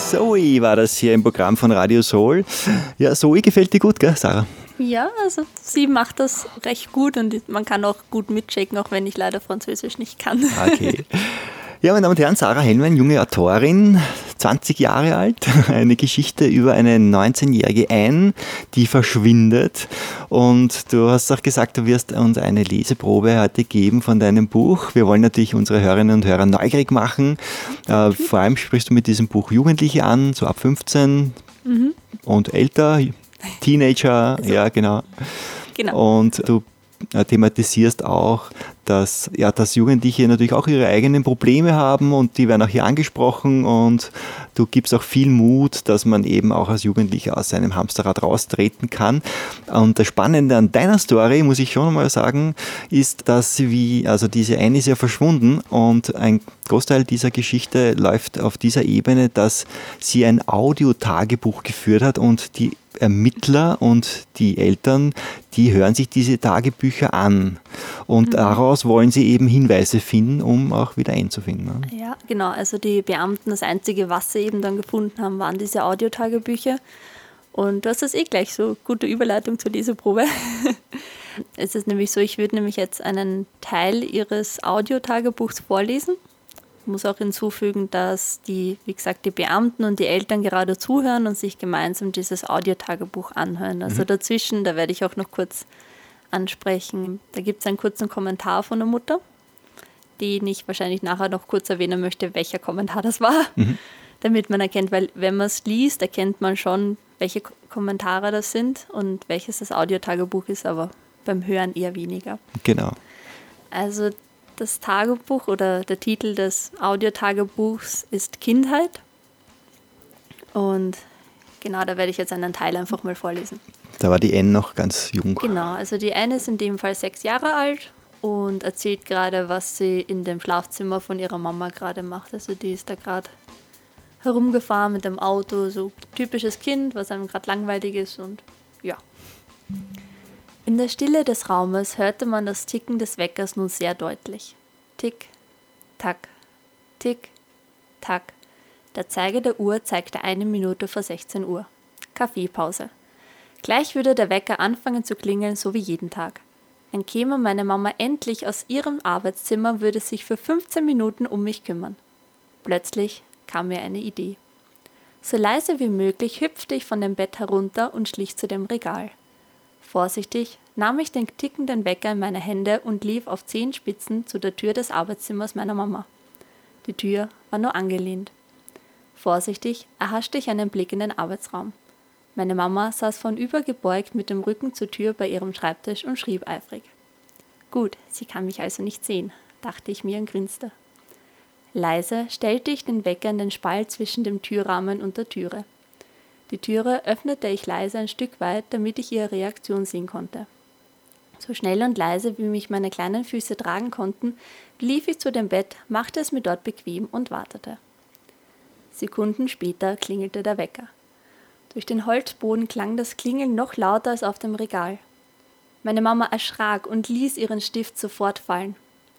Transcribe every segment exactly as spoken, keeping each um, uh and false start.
Zoe war das hier im Programm von Radio Soul. Ja, Zoe gefällt dir gut, gell, Sarah? Ja, also sie macht das recht gut und man kann auch gut mitschicken, auch wenn ich leider Französisch nicht kann. Okay. Ja, meine Damen und Herren, Sarah Hellmann, junge Autorin, zwanzig Jahre alt, eine Geschichte über eine neunzehnjährige Anne, die verschwindet. Und du hast auch gesagt, du wirst uns eine Leseprobe heute geben von deinem Buch. Wir wollen natürlich unsere Hörerinnen und Hörer neugierig machen. Äh, vor allem sprichst du mit diesem Buch Jugendliche an, so ab fünfzehn mhm. und älter, Teenager, also, ja genau. genau. Und du thematisierst auch, dass, ja, dass Jugendliche natürlich auch ihre eigenen Probleme haben und die werden auch hier angesprochen und du gibst auch viel Mut, dass man eben auch als Jugendlicher aus seinem Hamsterrad raustreten kann. Und das Spannende an deiner Story, muss ich schon mal sagen, ist, dass wie, also diese eine ist ja verschwunden und ein Großteil dieser Geschichte läuft auf dieser Ebene, dass sie ein Audiotagebuch geführt hat und die Ermittler und die Eltern, die hören sich diese Tagebücher an und mhm. daraus wollen sie eben Hinweise finden, um auch wieder einzufinden. Ne? Ja, genau. Also die Beamten, das Einzige, was sie eben dann gefunden haben, waren diese Audiotagebücher. Und du hast das eh gleich so, gute Überleitung zur Leseprobe. Es ist nämlich so, ich würde nämlich jetzt einen Teil ihres Audiotagebuchs vorlesen. Ich muss auch hinzufügen, dass die, wie gesagt, die Beamten und die Eltern gerade zuhören und sich gemeinsam dieses Audiotagebuch anhören. Also mhm. dazwischen, da werde ich auch noch kurz ansprechen. Da gibt es einen kurzen Kommentar von der Mutter, den ich wahrscheinlich nachher noch kurz erwähnen möchte, welcher Kommentar das war, mhm. damit man erkennt, weil wenn man es liest, erkennt man schon, welche Kommentare das sind und welches das Audiotagebuch ist, aber beim Hören eher weniger. Genau. Also das Tagebuch oder der Titel des Audiotagebuchs ist Kindheit. Und genau, da werde ich jetzt einen Teil einfach mal vorlesen. Da war die Anne noch ganz jung. Genau, also die Anne ist in dem Fall sechs Jahre alt und erzählt gerade, was sie in dem Schlafzimmer von ihrer Mama gerade macht. Also die ist da gerade herumgefahren mit dem Auto, so typisches Kind, was einem gerade langweilig ist und ja. In der Stille des Raumes hörte man das Ticken des Weckers nun sehr deutlich. Tick, tack, tick, tack. Der Zeiger der Uhr zeigte eine Minute vor sechzehn Uhr. Kaffeepause. Gleich würde der Wecker anfangen zu klingeln, so wie jeden Tag. Dann käme meine Mama endlich aus ihrem Arbeitszimmer, würde sich für fünfzehn Minuten um mich kümmern. Plötzlich kam mir eine Idee. So leise wie möglich hüpfte ich von dem Bett herunter und schlich zu dem Regal. Vorsichtig nahm ich den tickenden Wecker in meine Hände und lief auf Zehenspitzen zu der Tür des Arbeitszimmers meiner Mama. Die Tür war nur angelehnt. Vorsichtig erhaschte ich einen Blick in den Arbeitsraum. Meine Mama saß vornüber gebeugt mit dem Rücken zur Tür bei ihrem Schreibtisch und schrieb eifrig. Gut, sie kann mich also nicht sehen, dachte ich mir und grinste. Leise stellte ich den Wecker in den Spalt zwischen dem Türrahmen und der Türe. Die Türe öffnete ich leise ein Stück weit, damit ich ihre Reaktion sehen konnte. So schnell und leise, wie mich meine kleinen Füße tragen konnten, lief ich zu dem Bett, machte es mir dort bequem und wartete. Sekunden später klingelte der Wecker. Durch den Holzboden klang das Klingeln noch lauter als auf dem Regal. Meine Mama erschrak und ließ ihren Stift sofort fallen.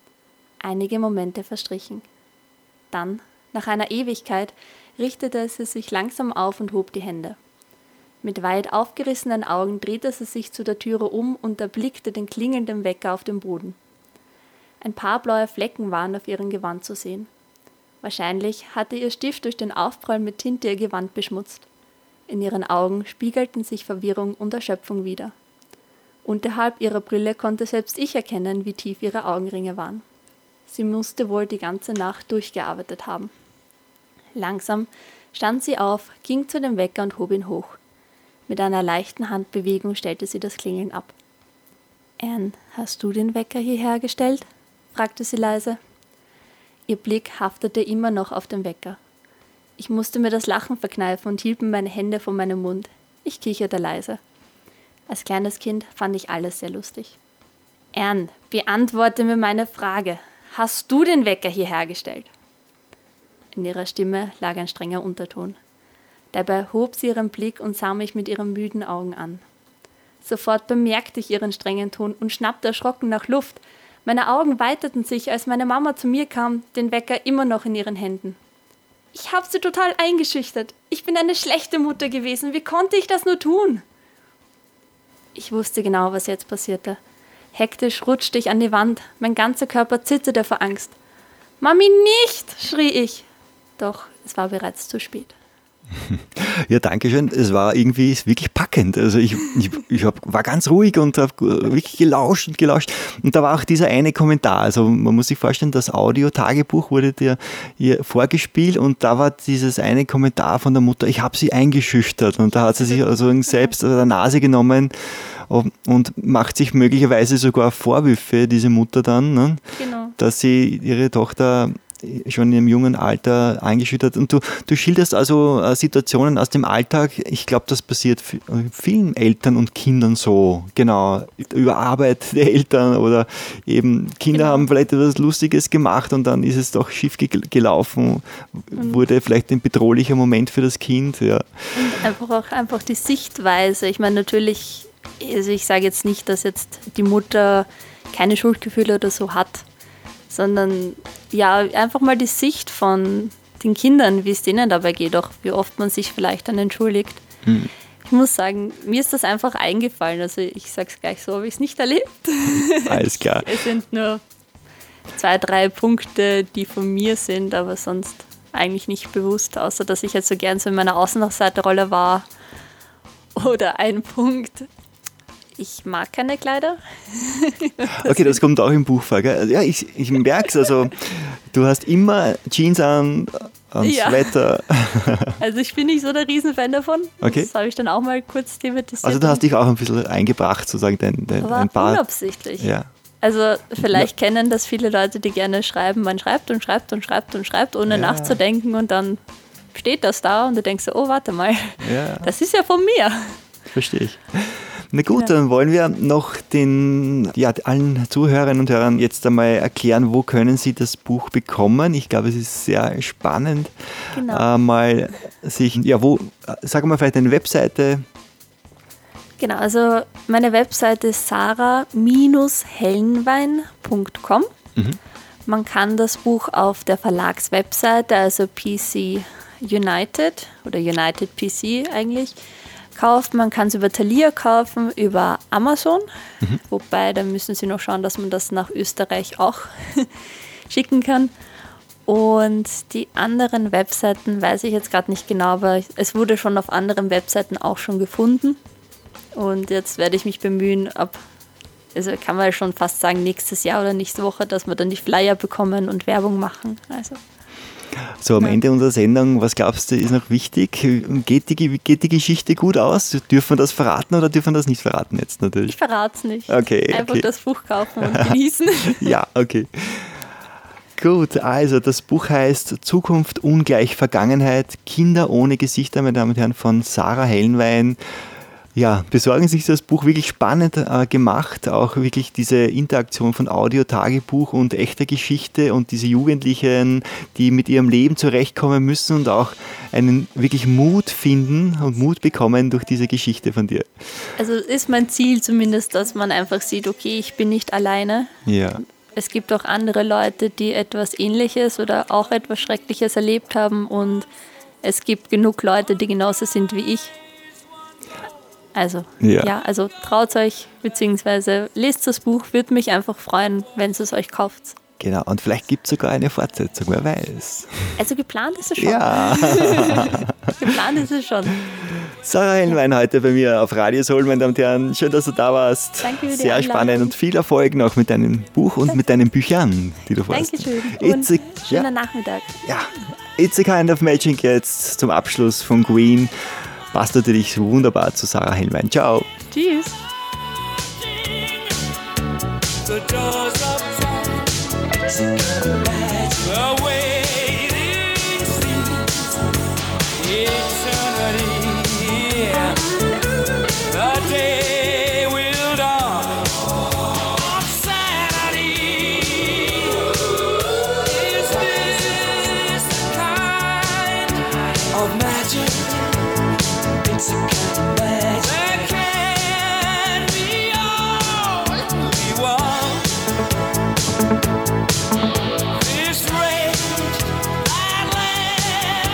Einige Momente verstrichen. Dann, nach einer Ewigkeit, richtete sie sich langsam auf und hob die Hände. Mit weit aufgerissenen Augen drehte sie sich zu der Türe um und erblickte den klingelnden Wecker auf dem Boden. Ein paar blaue Flecken waren auf ihrem Gewand zu sehen. Wahrscheinlich hatte ihr Stift durch den Aufprall mit Tinte ihr Gewand beschmutzt. In ihren Augen spiegelten sich Verwirrung und Erschöpfung wider. Unterhalb ihrer Brille konnte selbst ich erkennen, wie tief ihre Augenringe waren. Sie musste wohl die ganze Nacht durchgearbeitet haben. Langsam stand sie auf, ging zu dem Wecker und hob ihn hoch. Mit einer leichten Handbewegung stellte sie das Klingeln ab. »Anne, hast du den Wecker hierher gestellt?« fragte sie leise. Ihr Blick haftete immer noch auf dem Wecker. Ich musste mir das Lachen verkneifen und hielt meine Hände vor meinem Mund. Ich kicherte leise. Als kleines Kind fand ich alles sehr lustig. »Anne, beantworte mir meine Frage. Hast du den Wecker hierher gestellt?« In ihrer Stimme lag ein strenger Unterton. Dabei hob sie ihren Blick und sah mich mit ihren müden Augen an. Sofort bemerkte ich ihren strengen Ton und schnappte erschrocken nach Luft. Meine Augen weiteten sich, als meine Mama zu mir kam, den Wecker immer noch in ihren Händen. Ich habe sie total eingeschüchtert. Ich bin eine schlechte Mutter gewesen. Wie konnte ich das nur tun? Ich wusste genau, was jetzt passierte. Hektisch rutschte ich an die Wand. Mein ganzer Körper zitterte vor Angst. »Mami, nicht!« schrie ich. Doch es war bereits zu spät. Ja, danke schön. Es war irgendwie wirklich packend. Also ich, ich, ich hab, war ganz ruhig und habe wirklich gelauscht und gelauscht. Und da war auch dieser eine Kommentar. Also man muss sich vorstellen, das Audio-Tagebuch wurde dir hier vorgespielt und da war dieses eine Kommentar von der Mutter, ich habe sie eingeschüchtert. Und da hat sie sich also selbst an der Nase genommen und macht sich möglicherweise sogar Vorwürfe, diese Mutter dann, ne? Genau. Dass sie ihre Tochter schon in einem jungen Alter eingeschüchtert. Und du, du schilderst also äh, Situationen aus dem Alltag. Ich glaube, das passiert vielen Eltern und Kindern so. Genau, über Arbeit der Eltern oder eben Kinder genau. haben vielleicht etwas Lustiges gemacht und dann ist es doch schief ge- gelaufen. Und wurde vielleicht ein bedrohlicher Moment für das Kind. Ja. Und einfach auch einfach die Sichtweise. Ich meine, natürlich, also ich sage jetzt nicht, dass jetzt die Mutter keine Schuldgefühle oder so hat, sondern ja, einfach mal die Sicht von den Kindern, wie es denen dabei geht, auch wie oft man sich vielleicht dann entschuldigt. Hm. Ich muss sagen, mir ist das einfach eingefallen, also ich sage es gleich so, habe ich es nicht erlebt. Alles klar. Es sind nur zwei, drei Punkte, die von mir sind, aber sonst eigentlich nicht bewusst, außer dass ich jetzt so gern so in meiner Außenseiterrolle war. Oder ein Punkt, ich mag keine Kleider. das okay, das kommt auch im Buch vor, gell? Ja, ich, ich merke es, also du hast immer Jeans an, ans ja. Wetter. Also ich bin nicht so der Riesenfan davon. Okay. Das habe ich dann auch mal kurz thematisiert. Also du hast dich auch ein bisschen eingebracht, sozusagen, dein, dein Aber ein paar... unabsichtlich. Ja. Also vielleicht ja. kennen das viele Leute, die gerne schreiben. Man schreibt und schreibt und schreibt und schreibt, ohne ja. nachzudenken und dann steht das da und du denkst so, oh, warte mal, ja. das ist ja von mir. Verstehe ich. Na gut, ja. dann wollen wir noch den, ja, allen Zuhörerinnen und Hörern jetzt einmal erklären, wo können sie das Buch bekommen. Ich glaube, es ist sehr spannend, genau. äh, mal sich, ja, wo, sagen wir vielleicht eine Webseite. Genau, also meine Webseite ist sarah Hellenwein punkt com. Mhm. Man kann das Buch auf der Verlagswebseite, also P C United oder United P C eigentlich, kauft. Man kann es über Thalia kaufen, über Amazon, mhm. wobei da müssen Sie noch schauen, dass man das nach Österreich auch schicken kann. Und die anderen Webseiten weiß ich jetzt gerade nicht genau, aber es wurde schon auf anderen Webseiten auch schon gefunden. Und jetzt werde ich mich bemühen, ab, also kann man schon fast sagen, nächstes Jahr oder nächste Woche, dass wir dann die Flyer bekommen und Werbung machen. Also So, am ja. Ende unserer Sendung, was glaubst du, ist noch wichtig? Geht die, geht die Geschichte gut aus? Dürfen wir das verraten oder dürfen wir das nicht verraten jetzt natürlich? Ich verrate es nicht. Okay, Einfach okay. das Buch kaufen und genießen. Ja, okay. Gut, also das Buch heißt Zukunft ungleich Vergangenheit, Kinder ohne Gesichter, meine Damen und Herren, von Sarah Hellenwein. Ja, besorgen Sie sich das Buch, wirklich spannend äh, gemacht, auch wirklich diese Interaktion von Audio, Tagebuch und echter Geschichte und diese Jugendlichen, die mit ihrem Leben zurechtkommen müssen und auch einen wirklich Mut finden und Mut bekommen durch diese Geschichte von dir. Also ist mein Ziel zumindest, dass man einfach sieht, okay, ich bin nicht alleine. Ja. Es gibt auch andere Leute, die etwas Ähnliches oder auch etwas Schreckliches erlebt haben und es gibt genug Leute, die genauso sind wie ich. Also, ja. ja, also traut euch, beziehungsweise lest das Buch, würde mich einfach freuen, wenn ihr es euch kauft. Genau, und vielleicht gibt es sogar eine Fortsetzung, wer weiß. Also geplant ist es schon. Ja. Geplant ist es schon. Sarah Hellenwein heute bei mir auf Radio Soul, meine Damen und Herren. Schön, dass du da warst. Danke für die Sehr Einladung. Spannend und viel Erfolg noch mit deinem Buch und mit deinen Büchern, die du vorhast. Dankeschön und a, schöner ja, Nachmittag. Ja, It's a Kind of Magic jetzt zum Abschluss von Queen. Passt natürlich wunderbar zu Sarah Hellenwein. Ciao. Tschüss. The doors of time, the waiting seas, eternity, yeah. The day will dawn on Saturday. Is this the kind of magic? It's a kind of magic that can be all we want. This rage that lasts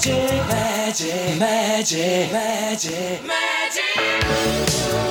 magic, magic, magic, magic, magic.